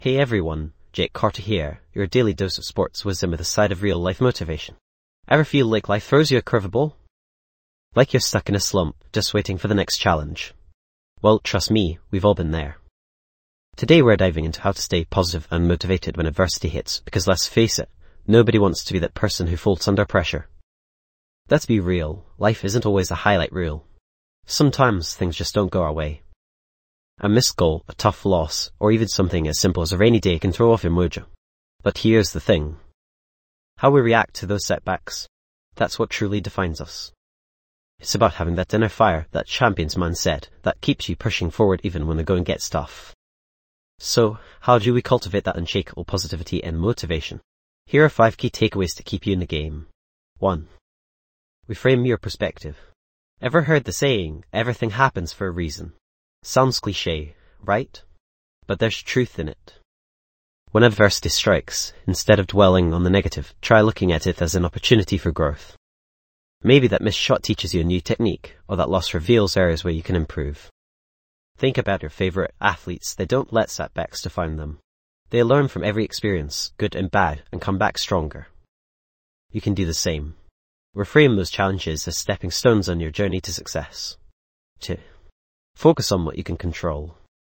Hey everyone, Jake Carter here, your daily dose of sports wisdom with a side of real-life motivation. Ever feel like life throws you a curveball? Like you're stuck in a slump, just waiting for the next challenge? Well, trust me, we've all been there. Today we're diving into how to stay positive and motivated when adversity hits, because let's face it, nobody wants to be that person who folds under pressure. Let's be real, life isn't always a highlight reel. Sometimes things just don't go our way. A missed goal, a tough loss, or even something as simple as a rainy day can throw off your mojo. But here's the thing. How we react to those setbacks, that's what truly defines us. It's about having that inner fire, that champion's mindset, that keeps you pushing forward even when the going gets tough. So, how do we cultivate that unshakable positivity and motivation? Here are 5 key takeaways to keep you in the game. 1. Reframe your perspective. Ever heard the saying, everything happens for a reason? Sounds cliche, right? But there's truth in it. When adversity strikes, instead of dwelling on the negative, try looking at it as an opportunity for growth. Maybe that missed shot teaches you a new technique, or that loss reveals areas where you can improve. Think about your favorite athletes. They don't let setbacks define them. They learn from every experience, good and bad, and come back stronger. You can do the same. Reframe those challenges as stepping stones on your journey to success. 2. Focus on what you can control.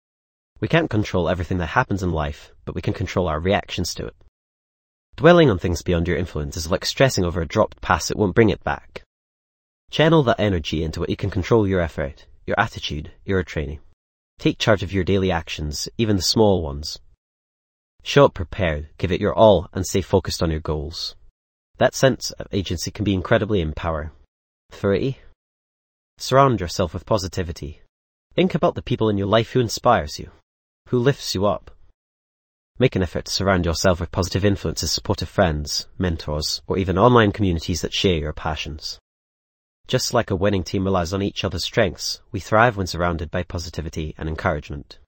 We can't control everything that happens in life, but we can control our reactions to it. Dwelling on things beyond your influence is like stressing over a dropped pass. It won't bring it back. Channel that energy into what you can control: your effort, your attitude, your training. Take charge of your daily actions, even the small ones. Show up prepared, give it your all, and stay focused on your goals. That sense of agency can be incredibly empowering. 3. Surround yourself with positivity. Think about the people in your life who inspires you, who lifts you up. Make an effort to surround yourself with positive influences, supportive friends, mentors, or even online communities that share your passions. Just like a winning team relies on each other's strengths, we thrive when surrounded by positivity and encouragement.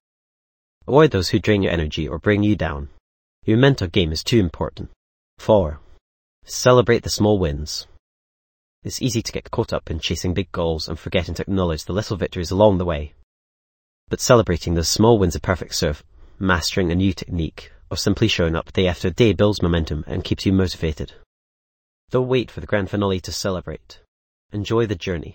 Avoid those who drain your energy or bring you down. Your mental game is too important. 4. Celebrate the small wins. It's easy to get caught up in chasing big goals and forgetting to acknowledge the little victories along the way. But celebrating those small wins a perfect serve, mastering a new technique, or simply showing up day after day builds momentum and keeps you motivated. Don't wait for the grand finale to celebrate. Enjoy the journey.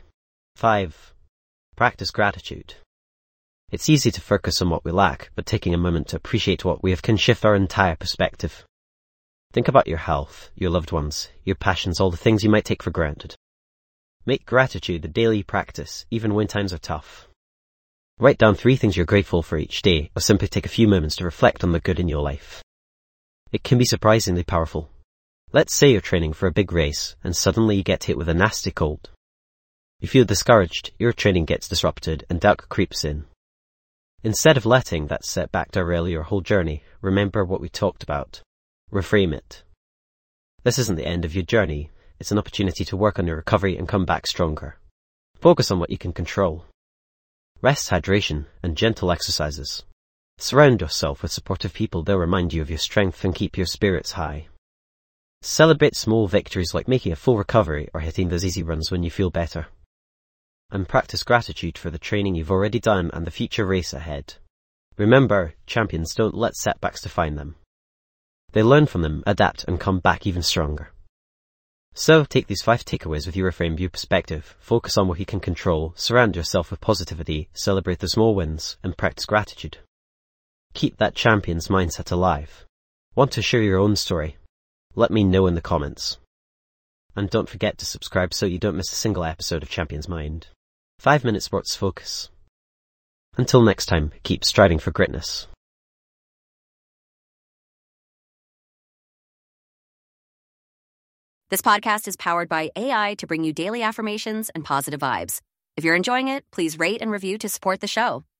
5. Practice gratitude. It's easy to focus on what we lack, but taking a moment to appreciate what we have can shift our entire perspective. Think about your health, your loved ones, your passions, all the things you might take for granted. Make gratitude a daily practice, even when times are tough. Write down 3 things you're grateful for each day, or simply take a few moments to reflect on the good in your life. It can be surprisingly powerful. Let's say you're training for a big race, and suddenly you get hit with a nasty cold. You feel discouraged, your training gets disrupted, and doubt creeps in. Instead of letting that setback derail your whole journey, remember what we talked about. Reframe it. This isn't the end of your journey. It's an opportunity to work on your recovery and come back stronger. Focus on what you can control. Rest, hydration, and gentle exercises. Surround yourself with supportive people. They'll remind you of your strength and keep your spirits high. Celebrate small victories like making a full recovery or hitting those easy runs when you feel better. And practice gratitude for the training you've already done and the future race ahead. Remember, champions don't let setbacks define them. They learn from them, adapt, and come back even stronger. So, take these 5 takeaways with you. Reframe your perspective, focus on what you can control, surround yourself with positivity, celebrate the small wins, and practice gratitude. Keep that champion's mindset alive. Want to share your own story? Let me know in the comments. And don't forget to subscribe so you don't miss a single episode of Champion's Mind. 5-Minute Sports Focus. Until next time, keep striding for greatness. This podcast is powered by AI to bring you daily affirmations and positive vibes. If you're enjoying it, please rate and review to support the show.